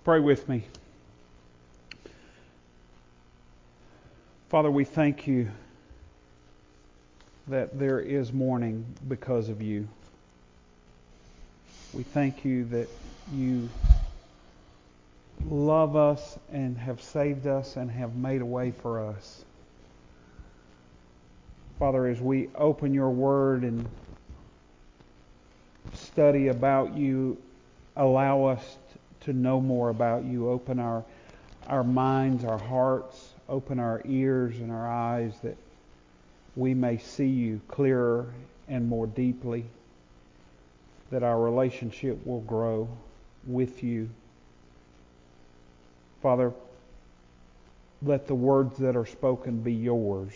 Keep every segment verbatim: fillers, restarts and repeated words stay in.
Pray with me. Father, we thank you that there is morning because of you. We thank you that you love us and have saved us and have made a way for us. Father, as we open your word and study about you, allow us to know more about you. Open our our minds, our hearts, open our ears and our eyes that we may see you clearer and more deeply, that our relationship will grow with you. Father, let the words that are spoken be yours,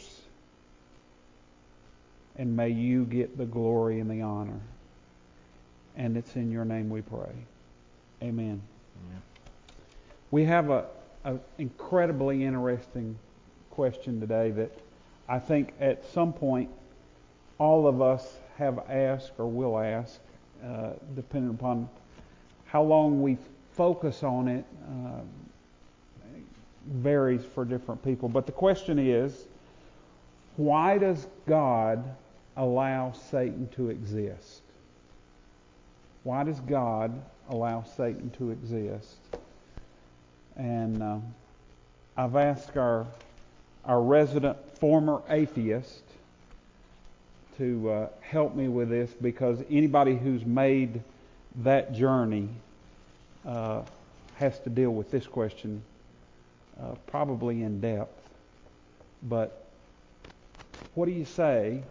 and may you get the glory and the honor. And it's in your name we pray. Amen. Amen. We have a, a incredibly interesting question today that I think at some point all of us have asked or will ask, uh, depending upon how long we focus on it, uh, varies for different people. But the question is, why does God allow Satan to exist? Why does God allow Satan to exist? And uh, I've asked our our resident former atheist to uh, help me with this, because anybody who's made that journey uh, has to deal with this question uh, probably in depth. But what do you say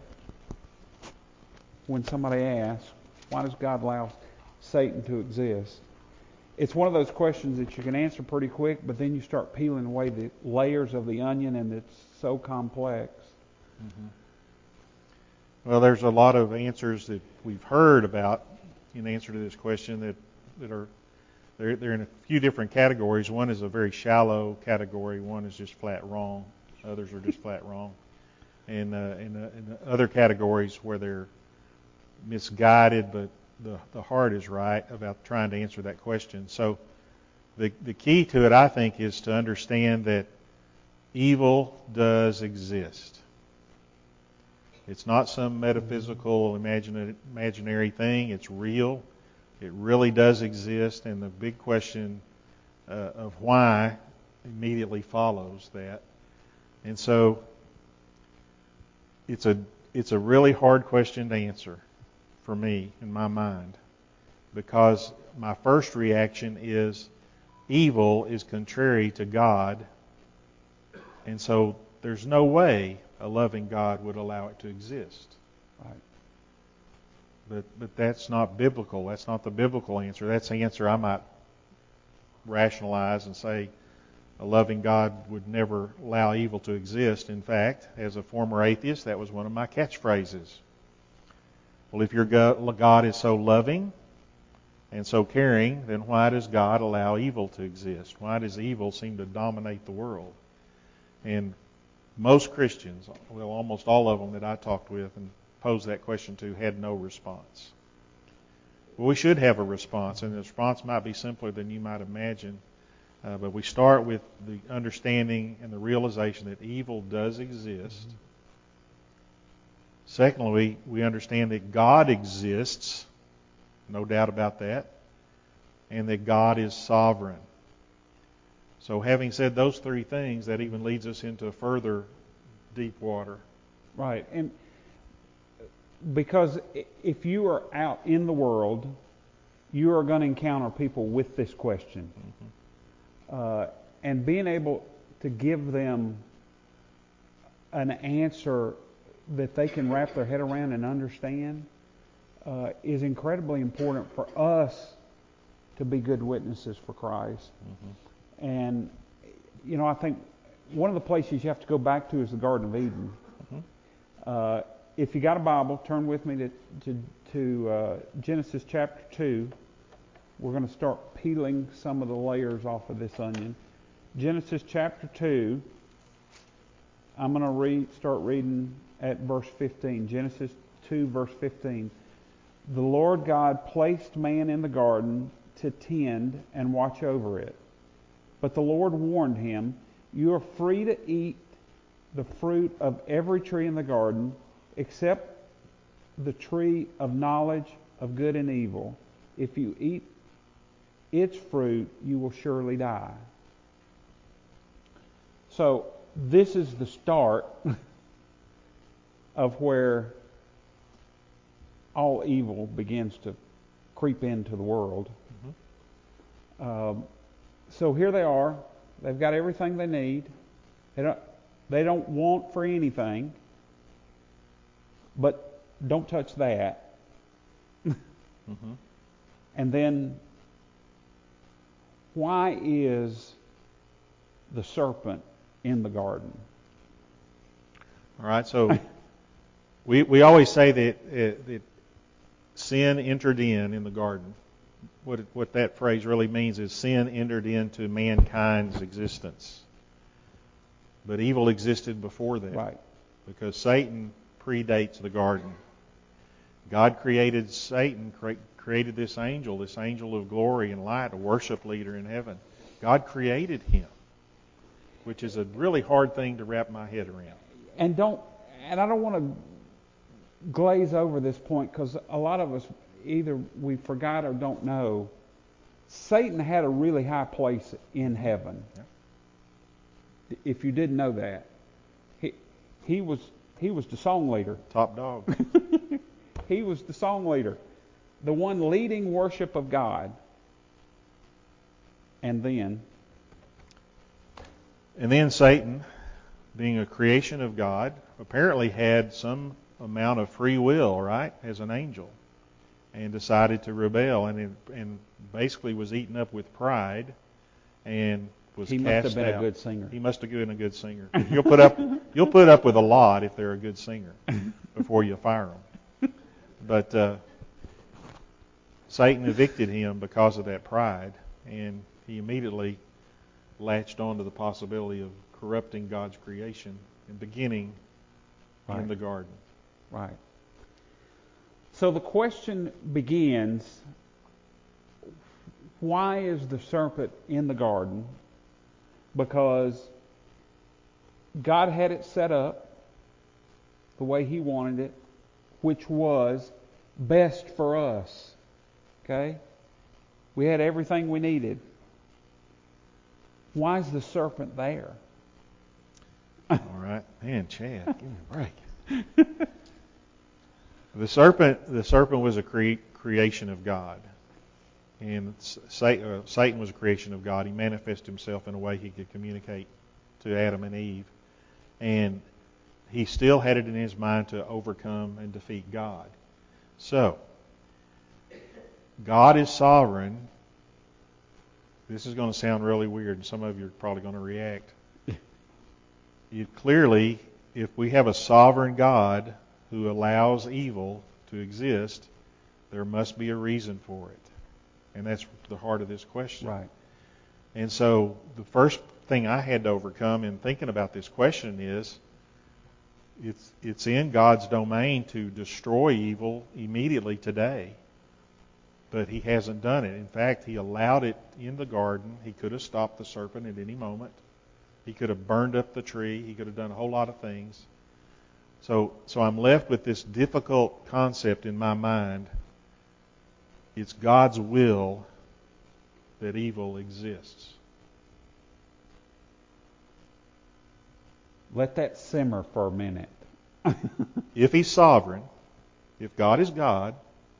when somebody asks, why does God allow Satan to exist? It's one of those questions that you can answer pretty quick, but then you start peeling away the layers of the onion, and it's so complex. Mm-hmm. Well, there's a lot of answers that we've heard about in answer to this question that, that are they're, they're in a few different categories. One is a very shallow category. One is just flat wrong. Others are just flat wrong. And uh, in, uh, in the other categories where they're misguided, but the, the heart is right about trying to answer that question. So the the key to it, I think, is to understand that evil does exist. It's not some metaphysical, imagine, imaginary thing. It's real. It really does exist. And the big question uh, of why immediately follows that. And so it's a it's a really hard question to answer for me in my mind, because my first reaction is evil is contrary to God, and so there's no way a loving God would allow it to exist. Right. But but that's not biblical. That's not the biblical answer. That's the answer I might rationalize and say a loving God would never allow evil to exist. In fact, as a former atheist, that was one of my catchphrases. Well, if your God is so loving and so caring, then why does God allow evil to exist? Why does evil seem to dominate the world? And most Christians, well, almost all of them that I talked with and posed that question to, had no response. Well, we should have a response, and the response might be simpler than you might imagine. Uh, but we start with the understanding and the realization that evil does exist. Mm-hmm. Secondly, we understand that God exists, no doubt about that, and that God is sovereign. So having said those three things, that even leads us into further deep water. Right. And because if you are out in the world, you are going to encounter people with this question. Mm-hmm. Uh, and being able to give them an answer that they can wrap their head around and understand uh, is incredibly important for us to be good witnesses for Christ. Mm-hmm. And, you know, I think one of the places you have to go back to is the Garden of Eden. Mm-hmm. Uh, if you got a Bible, turn with me to, to, to uh, Genesis chapter two. We're going to start peeling some of the layers off of this onion. Genesis chapter two, I'm going to read, start reading at verse fifteen. Genesis two, verse fifteen. The Lord God placed man in the garden to tend and watch over it. But the Lord warned him, "You are free to eat the fruit of every tree in the garden, except the tree of knowledge of good and evil. If you eat its fruit, you will surely die." So this is the start of where all evil begins to creep into the world. Mm-hmm. Um, so here they are. They've got everything they need. They don't, they don't want for anything. But don't touch that. Mm-hmm. And then, why is the serpent in the garden? All right, so we we always say that, uh, that sin entered in in the garden. What it, what that phrase really means is sin entered into mankind's existence. But evil existed before that. Right. Because Satan predates the garden. God created Satan, cre- created this angel, this angel of glory and light, a worship leader in heaven. God created him, which is a really hard thing to wrap my head around. And don't, and I don't want to glaze over this point, because a lot of us either we forgot or don't know. Satan had a really high place in heaven. Yeah. If you didn't know that, he he was he was the song leader. Top dog. He was the song leader, the one leading worship of God. And then, and then Satan, being a creation of God, apparently had some amount of free will, right, as an angel, and decided to rebel, and and basically was eaten up with pride, and was he cast must have been out. a good singer. He must have been a good singer. You'll put up you'll put up with a lot if they're a good singer before you fire them. But uh, Satan evicted him because of that pride, and he immediately latched onto the possibility of corrupting God's creation and beginning right. in the garden. Right. So the question begins, why is the serpent in the garden? Because God had it set up the way He wanted it, which was best for us. Okay? We had everything we needed. Why is the serpent there? All right. Man, Chad, give me a break. The serpent, the serpent was a cre- creation of God. And Satan was a creation of God. He manifested himself in a way he could communicate to Adam and Eve. And he still had it in his mind to overcome and defeat God. So, God is sovereign. This is going to sound really weird, and some of you are probably going to react. You, clearly, if we have a sovereign God who allows evil to exist, there must be a reason for it. And that's the heart of this question. Right. And so the first thing I had to overcome in thinking about this question is it's it's in God's domain to destroy evil immediately today. But He hasn't done it. In fact, He allowed it in the garden. He could have stopped the serpent at any moment. He could have burned up the tree. He could have done a whole lot of things. So, so I'm left with this difficult concept in my mind. It's God's will that evil exists. Let that simmer for a minute. If He's sovereign, if God is God,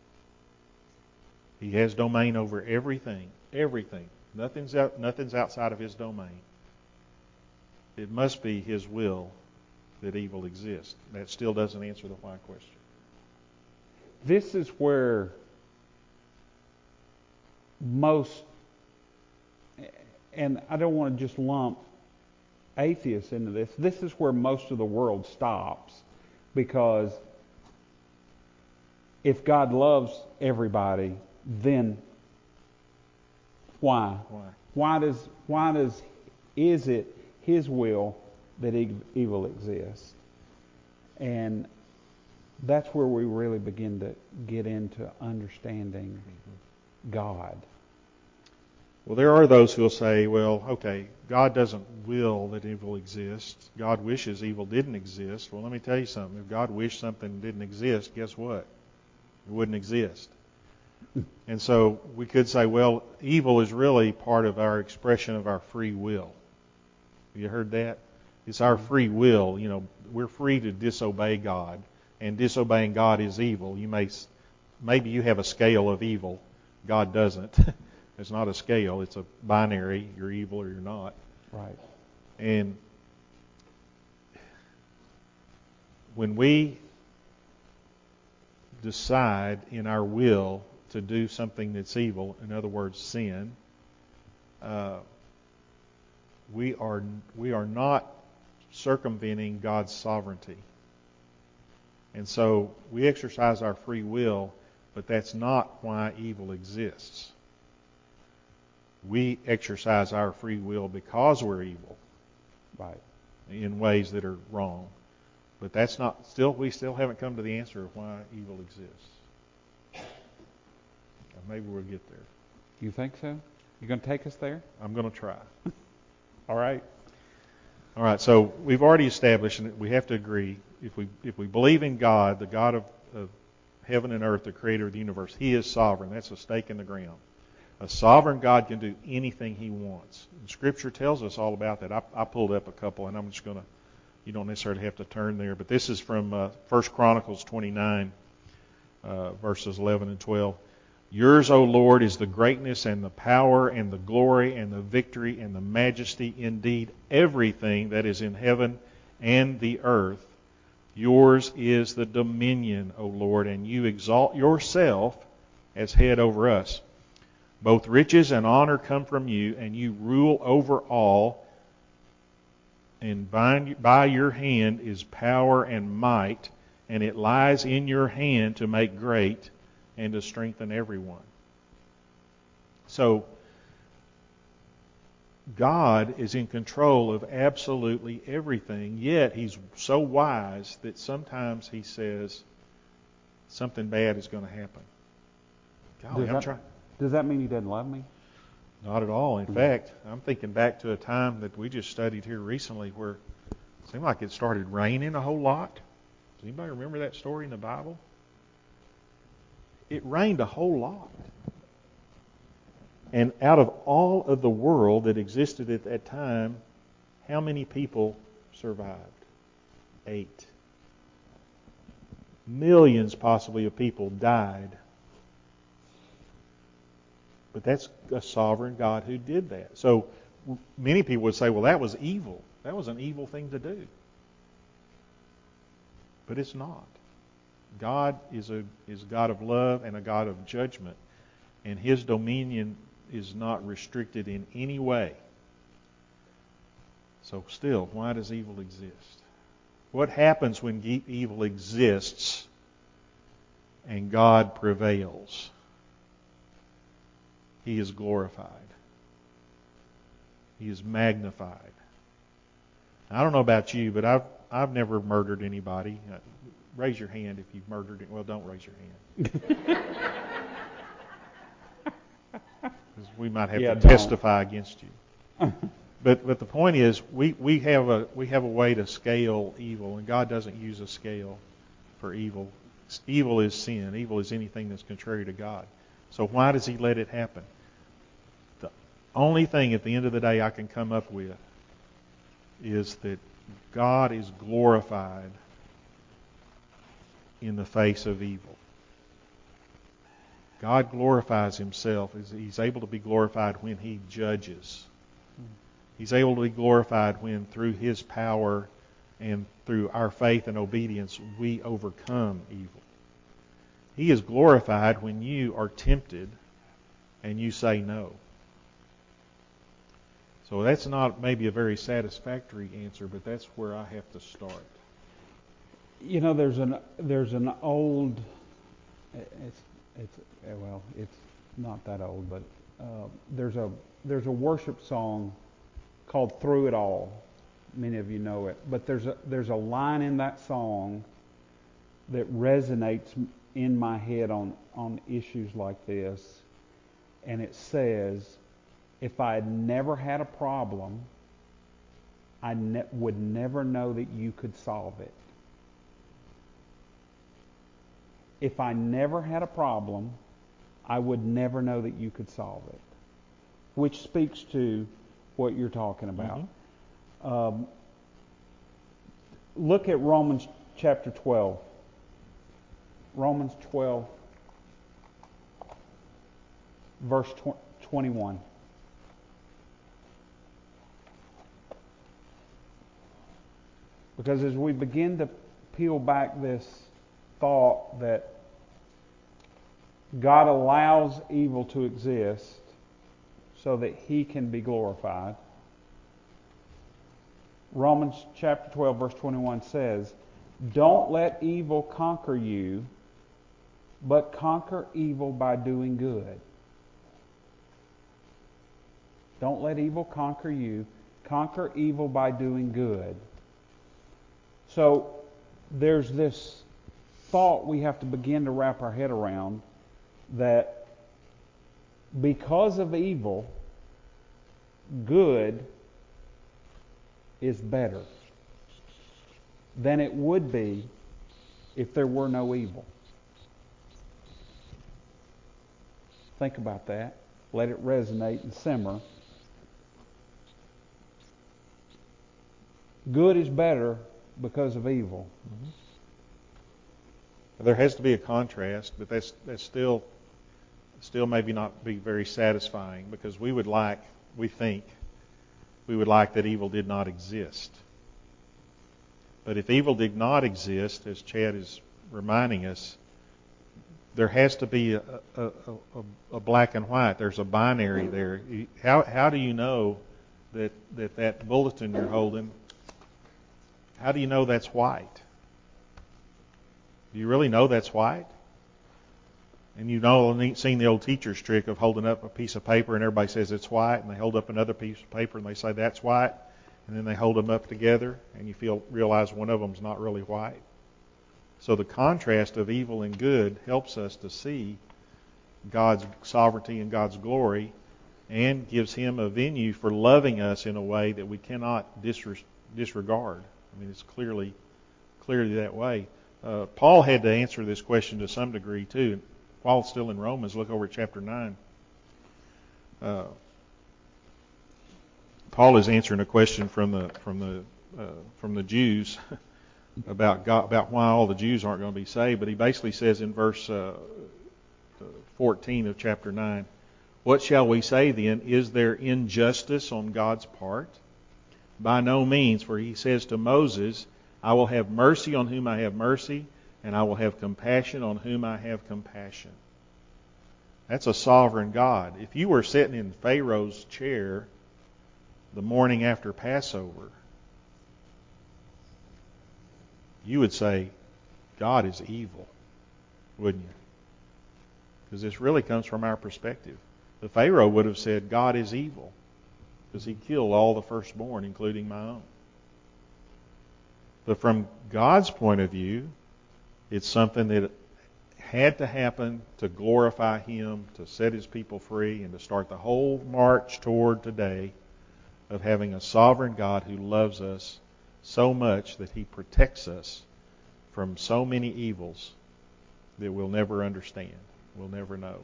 He has domain over everything. Everything. Nothing's out, nothing's outside of His domain. It must be His will that evil exists. That still doesn't answer the why question. This is where most, and I don't want to just lump atheists into this, this is where most of the world stops. Because if God loves everybody, then why? Why? Why does, why does, is it His will that evil exists? And that's where we really begin to get into understanding God. Well, there are those who will say, well, okay, God doesn't will that evil exists. God wishes evil didn't exist. Well, let me tell you something. If God wished something didn't exist, guess what? It wouldn't exist. And so we could say, well, evil is really part of our expression of our free will. Have you heard that? It's our free will. You know, we're free to disobey God, and disobeying God is evil. You may, maybe you have a scale of evil. God doesn't. It's not a scale. It's a binary. You're evil or you're not. Right. And when we decide in our will to do something that's evil, in other words, sin, uh, we are we are not circumventing God's sovereignty. And so we exercise our free will, but that's not why evil exists. We exercise our free will because we're evil, right, in ways that are wrong. But that's not still. We still haven't come to the answer of why evil exists. Maybe we'll get there. You think so? You going to take us there? I'm going to try. All right. All right. So we've already established, and we have to agree, if we if we believe in God, the God of, of heaven and earth, the creator of the universe, He is sovereign. That's a stake in the ground. A sovereign God can do anything He wants. And Scripture tells us all about that. I, I pulled up a couple, and I'm just going to, you don't necessarily have to turn there, but this is from uh, First Chronicles twenty-nine, uh, verses eleven and twelve. Yours, O Lord, is the greatness and the power and the glory and the victory and the majesty, indeed everything that is in heaven and the earth. Yours is the dominion, O Lord, and you exalt yourself as head over us. Both riches and honor come from you, and you rule over all. And by, by your hand is power and might, and it lies in your hand to make great and to strengthen everyone. So, God is in control of absolutely everything, yet He's so wise that sometimes He says something bad is going to happen. Golly, does, I'm that, trying. does that mean He doesn't love me? Not at all. In fact, I'm thinking back to a time that we just studied here recently where it seemed like it started raining a whole lot. Does anybody remember that story in the Bible? It rained a whole lot. And out of all of the world that existed at that time, how many people survived? Eight. Millions possibly of people died. But that's a sovereign God who did that. So many people would say, well, that was evil. That was an evil thing to do. But it's not. God is a is God of love and a God of judgment, and His dominion is not restricted in any way. So still, why does evil exist? What happens when evil exists and God prevails? He is glorified. He is magnified. I don't know about you, but I've I've never murdered anybody. Raise your hand if you've murdered it. Well, don't raise your hand. Because we might have yeah, to don't. testify against you. But but the point is, we, we have a we have a way to scale evil, and God doesn't use a scale for evil. Evil is sin. Evil is anything that's contrary to God. So why does He let it happen? The only thing at the end of the day I can come up with is that God is glorified in the face of evil. God glorifies Himself. He's able to be glorified when He judges. He's able to be glorified when through His power and through our faith and obedience we overcome evil. He is glorified when you are tempted and you say no. So that's not maybe a very satisfactory answer, but that's where I have to start. You know, there's an there's an old, it's it's well, it's not that old, but uh, there's a there's a worship song called "Through It All." Many of you know it, but there's a there's a line in that song that resonates in my head on on issues like this, and it says, if I had never had a problem, I ne- would never know that you could solve it. If I never had a problem, I would never know that you could solve it. Which speaks to what you're talking about. Mm-hmm. Um, look at Romans chapter twelve. Romans twelve, verse twenty-one. Because as we begin to peel back this thought that God allows evil to exist so that He can be glorified, Romans chapter twelve, verse twenty-one says, "Don't let evil conquer you, but conquer evil by doing good." Don't let evil conquer you. Conquer evil by doing good. So there's this thought we have to begin to wrap our head around, that because of evil, good is better than it would be if there were no evil. Think about that. Let it resonate and simmer. Good is better because of evil. Mm-hmm. There has to be a contrast, but that's that's still still maybe not be very satisfying, because we would like, we think, we would like that evil did not exist. But if evil did not exist, as Chad is reminding us, there has to be a, a, a, a black and white. There's a binary there. How how do you know that that, that bulletin you're holding, how do you know that's white? Do you really know that's white? And you've all seen the old teacher's trick of holding up a piece of paper and everybody says it's white, and they hold up another piece of paper and they say that's white, and then they hold them up together and you feel realize one of them's not really white. So the contrast of evil and good helps us to see God's sovereignty and God's glory, and gives Him a venue for loving us in a way that we cannot disregard. I mean, it's clearly, clearly that way. Uh, Paul had to answer this question to some degree too. While still in Romans, look over at chapter nine. Uh, Paul is answering a question from the from the uh, from the Jews about God, about why all the Jews aren't going to be saved. But he basically says in verse uh, fourteen of chapter nine, "What shall we say then? Is there injustice on God's part? By no means, for He says to Moses, I will have mercy on whom I have mercy, and I will have compassion on whom I have compassion." That's a sovereign God. If you were sitting in Pharaoh's chair the morning after Passover, you would say, God is evil, wouldn't you? Because this really comes from our perspective. The Pharaoh would have said, God is evil, because he killed all the firstborn, including my own. But from God's point of view, it's something that had to happen to glorify Him, to set His people free, and to start the whole march toward today of having a sovereign God who loves us so much that He protects us from so many evils that we'll never understand, we'll never know.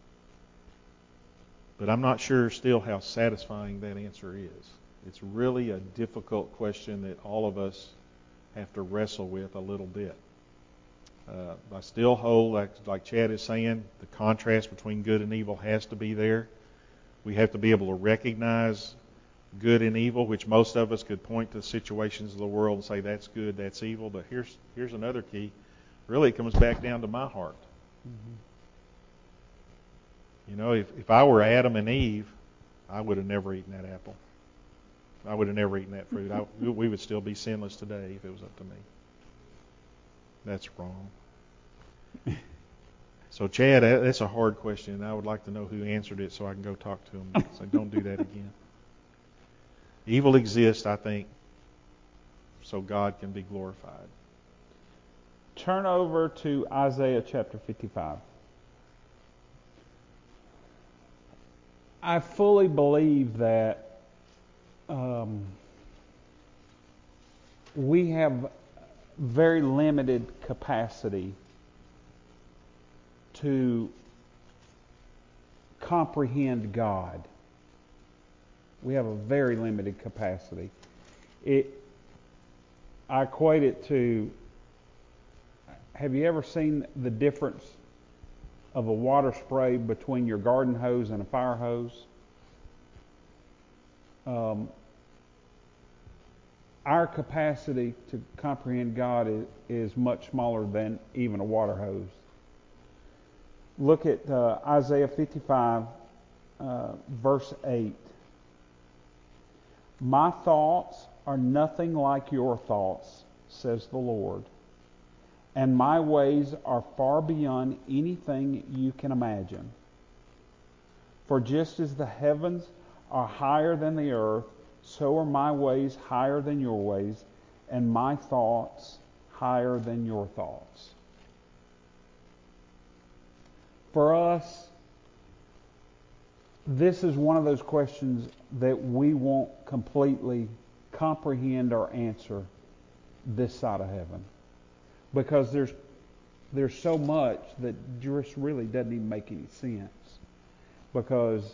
But I'm not sure still how satisfying that answer is. It's really a difficult question that all of us have to wrestle with a little bit. Uh, I still hold, like, like Chad is saying, the contrast between good and evil has to be there. We have to be able to recognize good and evil, which most of us could point to situations of the world and say that's good, that's evil. But here's here's another key. Really, it comes back down to my heart. Mm-hmm. You know, if, if I were Adam and Eve, I would have never eaten that apple. I would have never eaten that fruit. I, we would still be sinless today if it was up to me. That's wrong. So, Chad, that's a hard question, and I would like to know who answered it so I can go talk to him. So don't do that again. Evil exists, I think, so God can be glorified. Turn over to Isaiah chapter fifty-five. I fully believe that um, we have very limited capacity to comprehend God. We have a very limited capacity. It, I equate it to, have you ever seen the difference of a water spray between your garden hose and a fire hose? Um, our capacity to comprehend God is, is much smaller than even a water hose. Look at uh, Isaiah fifty-five, uh, verse eight. My thoughts are nothing like your thoughts, says the Lord, and my ways are far beyond anything you can imagine. For just as the heavens are higher than the earth, so are my ways higher than your ways, and my thoughts higher than your thoughts. For us, this is one of those questions that we won't completely comprehend or answer this side of heaven. Because there's there's so much that just really doesn't even make any sense. Because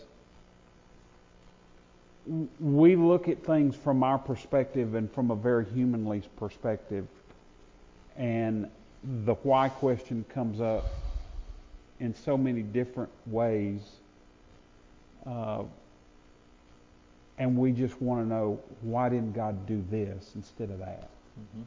we look at things from our perspective and from a very humanly perspective, and the why question comes up in so many different ways, uh, and we just want to know, why didn't God do this instead of that? Mm-hmm.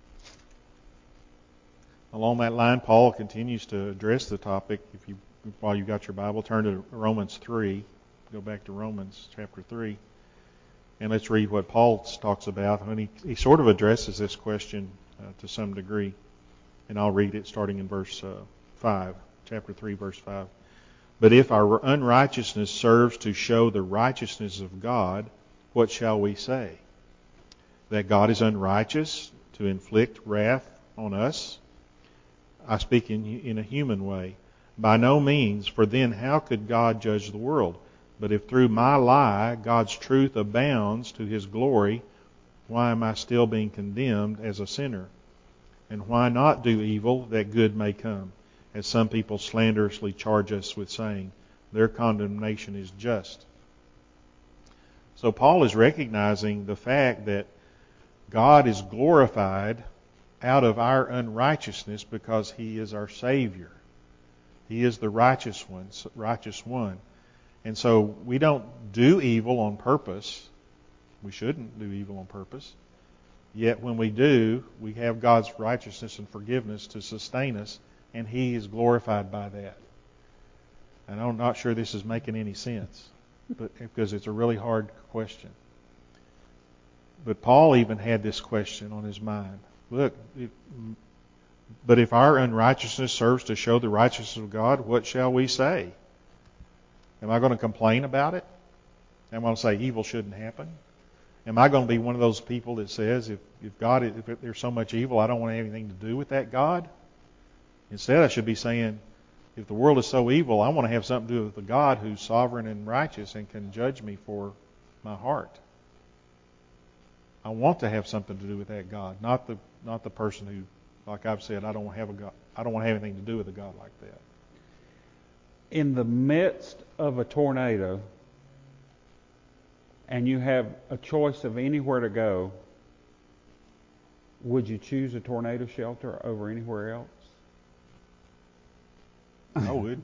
Along that line, Paul continues to address the topic. If you, while you got your Bible, turn to Romans three. Go back to Romans chapter three. And let's read what Paul talks about. And he, he sort of addresses this question uh, to some degree. And I'll read it starting in verse uh, five, chapter three, verse five. But if our unrighteousness serves to show the righteousness of God, what shall we say? That God is unrighteous to inflict wrath on us? I speak in, in a human way. By no means, for then how could God judge the world? But if through my lie God's truth abounds to His glory, why am I still being condemned as a sinner? And why not do evil that good may come? As some people slanderously charge us with saying, their condemnation is just. So Paul is recognizing the fact that God is glorified out of our unrighteousness because He is our Savior. He is the righteous one, righteous one. And so we don't do evil on purpose. We shouldn't do evil on purpose. Yet when we do, we have God's righteousness and forgiveness to sustain us, and He is glorified by that. And I'm not sure this is making any sense, but because it's a really hard question. But Paul even had this question on his mind. Look, it, but if our unrighteousness serves to show the righteousness of God, what shall we say? Am I going to complain about it? Am I going to say evil shouldn't happen? Am I going to be one of those people that says, if, if God, if there's so much evil, I don't want to have anything to do with that God? Instead, I should be saying, if the world is so evil, I want to have something to do with the God who's sovereign and righteous and can judge me for my heart. I want to have something to do with that God, not the not the person who, like I've said, I don't have a God. I don't want to have anything to do with a God like that. In the midst of a tornado, and you have a choice of anywhere to go, would you choose a tornado shelter over anywhere else? I would.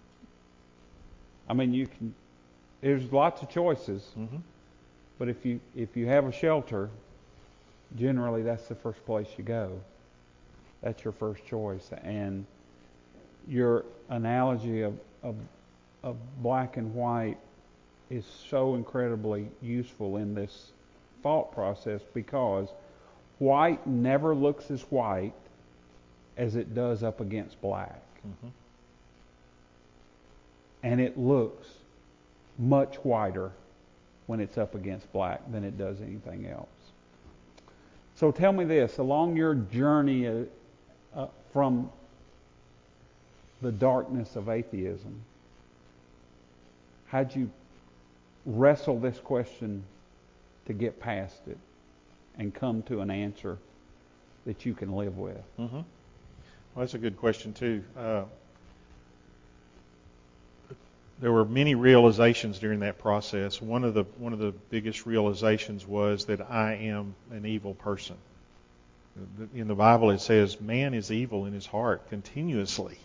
I mean, you can. There's lots of choices, Mm-hmm. but if you if you have a shelter, generally that's the first place you go. That's your first choice. And your analogy of of, of black and white is so incredibly useful in this thought process, because white never looks as white as it does up against black. Mm-hmm. And it looks much whiter when it's up against black than it does anything else. So tell me this, along your journey uh, uh, from the darkness of atheism, how'd you wrestle this question to get past it and come to an answer that you can live with? Mm-hmm. Well, that's a good question too. Uh, there were many realizations during that process. One of the one of the biggest realizations was that I am an evil person. In the Bible it says man is evil in his heart continuously.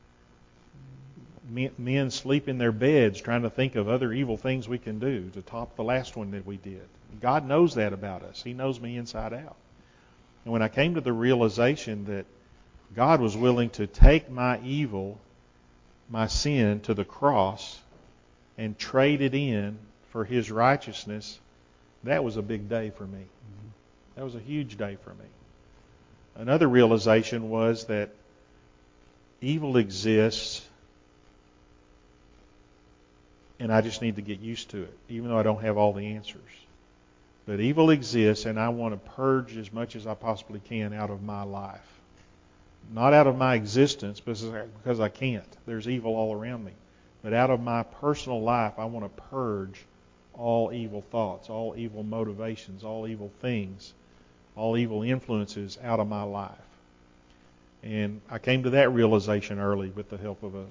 Men, men sleep in their beds trying to think of other evil things we can do to top the last one that we did. God knows that about us. He knows me inside out. And when I came to the realization that God was willing to take my evil, my sin, to the cross and trade it in for His righteousness, that was a big day for me. That was a huge day for me. Another realization was that evil exists and I just need to get used to it, even though I don't have all the answers. But evil exists, and I want to purge as much as I possibly can out of my life. Not out of my existence, because I can't. There's evil all around me. But out of my personal life, I want to purge all evil thoughts, all evil motivations, all evil things, all evil influences out of my life. And I came to that realization early with the help of a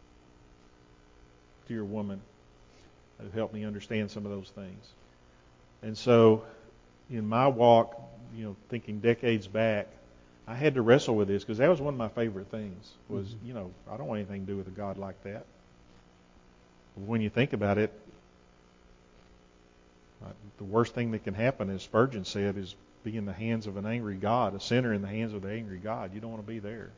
dear woman who helped me understand some of those things. And so in my walk, you know, thinking decades back, I had to wrestle with this because that was one of my favorite things was, mm-hmm. you know, I don't want anything to do with a God like that. When you think about it, the worst thing that can happen, as Spurgeon said, is be in the hands of an angry God, a sinner in the hands of the angry God. You don't want to be there.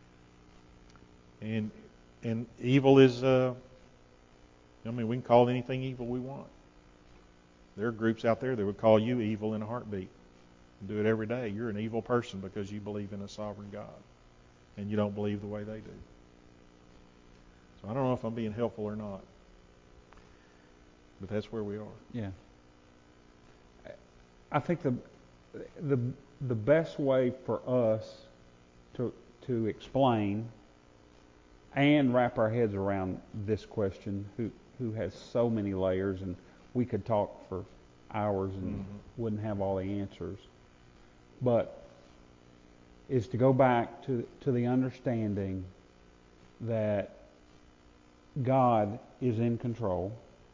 And and evil is, uh, I mean, we can call anything evil we want. There are groups out there that would call you evil in a heartbeat. And do it every day. You're an evil person because you believe in a sovereign God. And you don't believe the way they do. So I don't know if I'm being helpful or not. But that's where we are. Yeah. I think the the the best way for us to to explain and wrap our heads around this question, who who has so many layers, and we could talk for hours and mm-hmm. wouldn't have all the answers, but is to go back to to the understanding that God is in control,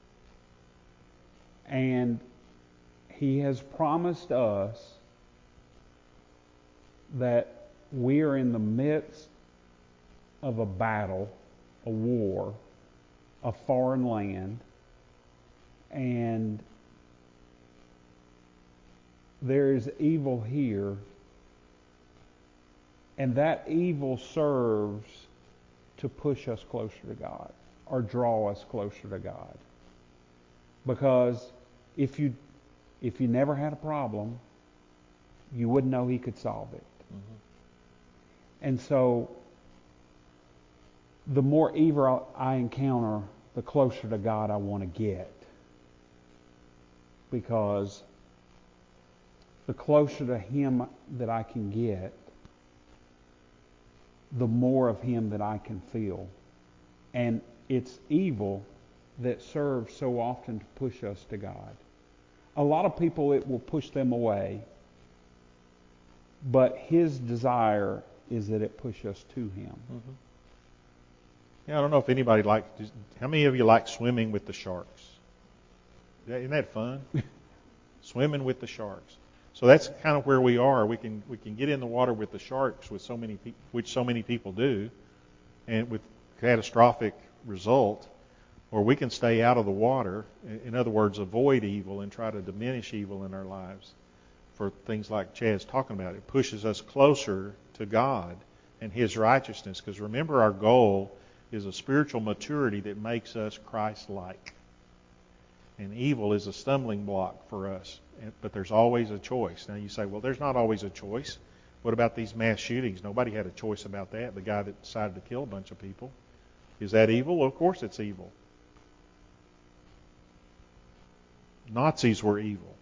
and He has promised us that we are in the midst of a battle, a war, a foreign land, and there is evil here, and that evil serves to push us closer to God or draw us closer to God. Because if you if you never had a problem, you wouldn't know He could solve it. Mm-hmm. And so the more evil I encounter, the closer to God I want to get. Because the closer to Him that I can get, the more of Him that I can feel. And it's evil that serves so often to push us to God. A lot of people, it will push them away, but His desire is that it push us to Him. Mm-hmm. Yeah, I don't know if anybody likes, how many of you like swimming with the sharks? Isn't that fun? Swimming with the sharks. So that's kind of where we are. We can we can get in the water with the sharks, with so many pe- which so many people do, and with catastrophic result. Or we can stay out of the water, in other words, avoid evil and try to diminish evil in our lives for things like Chad's talking about. It pushes us closer to God and His righteousness. Because remember, our goal is a spiritual maturity that makes us Christ-like. And evil is a stumbling block for us. But there's always a choice. Now you say, well, there's not always a choice. What about these mass shootings? Nobody had a choice about that. The guy that decided to kill a bunch of people. Is that evil? Well, of course it's evil. Nazis were evil.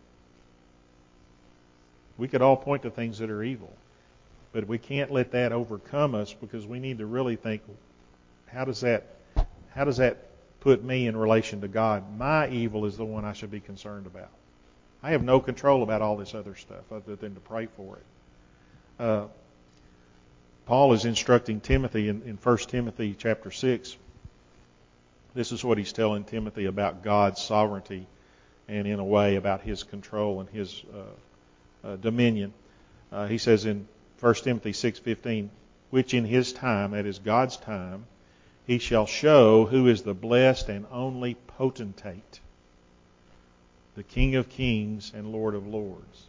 We could all point to things that are evil. But we can't let that overcome us because we need to really think, how does that how does that put me in relation to God. My evil is the one I should be concerned about. I have no control about all this other stuff other than to pray for it. Uh, Paul is instructing Timothy in, in First Timothy chapter six. This is what he's telling Timothy about God's sovereignty and, in a way, about His control and His uh, uh, dominion. Uh, he says in First Timothy six fifteen, which in His time, that is God's time, He shall show who is the blessed and only potentate, the King of kings and Lord of lords.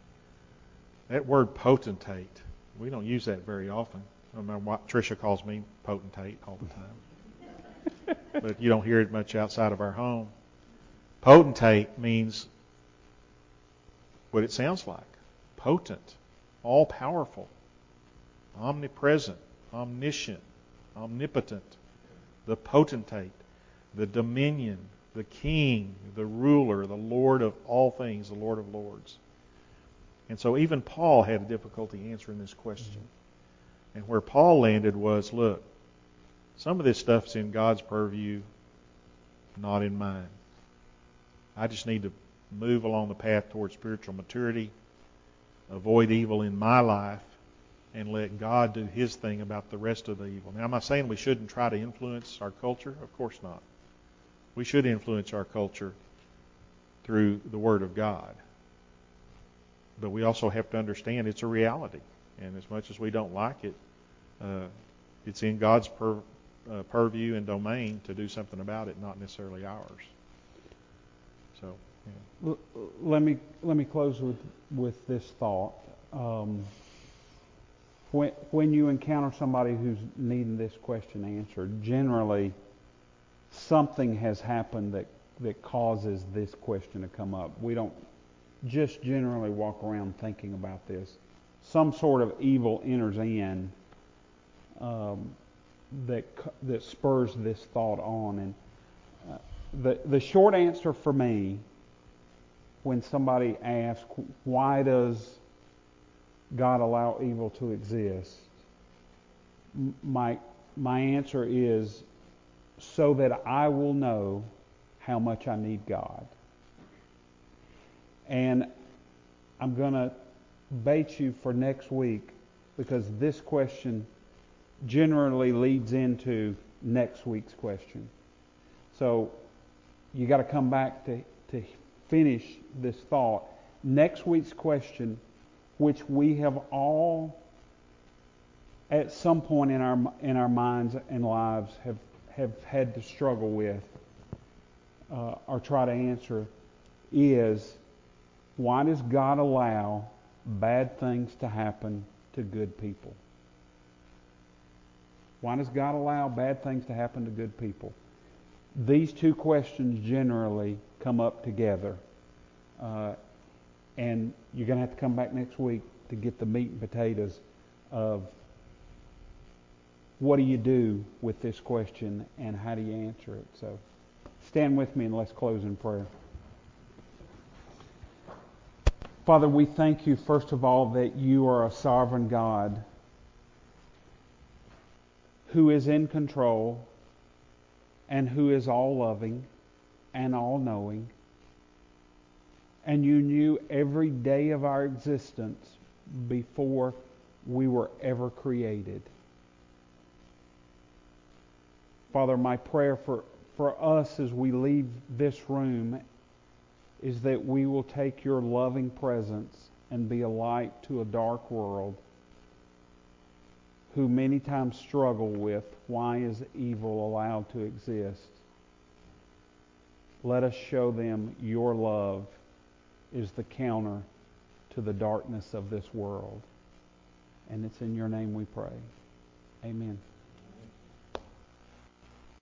That word potentate, we don't use that very often. I remember what Tricia calls me potentate all the time. But you don't hear it much outside of our home. Potentate means what it sounds like. Potent, all-powerful, omnipresent, omniscient, omnipotent, the potentate, the dominion, the king, the ruler, the Lord of all things, the Lord of lords. And so even Paul had a difficulty answering this question. And where Paul landed was, look, some of this stuff's in God's purview, not in mine. I just need to move along the path towards spiritual maturity, avoid evil in my life, and let God do His thing about the rest of the evil. Now, am I saying we shouldn't try to influence our culture? Of course not. We should influence our culture through the Word of God. But we also have to understand it's a reality. And as much as we don't like it, uh, it's in God's pur- uh, purview and domain to do something about it, not necessarily ours. So, yeah. L- let me let me close with, with this thought. Um, when when you encounter somebody who's needing this question answered, generally something has happened that that causes this question to come up. We don't just generally walk around thinking about this. Some sort of evil enters in um, that that spurs this thought on. And uh, the the short answer for me, when somebody asks, why does God allow evil to exist? My my answer is so that I will know how much I need God. And I'm going to bait you for next week because this question generally leads into next week's question. So you got to come back to, to finish this thought. Next week's question, which we have all at some point in our in our minds and lives have, have had to struggle with uh, or try to answer, is why does God allow bad things to happen to good people? Why does God allow bad things to happen to good people? These two questions generally come up together. Uh, and you're going to have to come back next week to get the meat and potatoes of what do you do with this question and how do you answer it. So stand with me and let's close in prayer. Father, we thank you, first of all, that you are a sovereign God who is in control and who is all-loving and all-knowing. And you knew every day of our existence before we were ever created. Father, my prayer for, for us as we leave this room is that we will take your loving presence and be a light to a dark world who many times struggle with why is evil allowed to exist. Let us show them your love is the counter to the darkness of this world. And it's in your name we pray. Amen.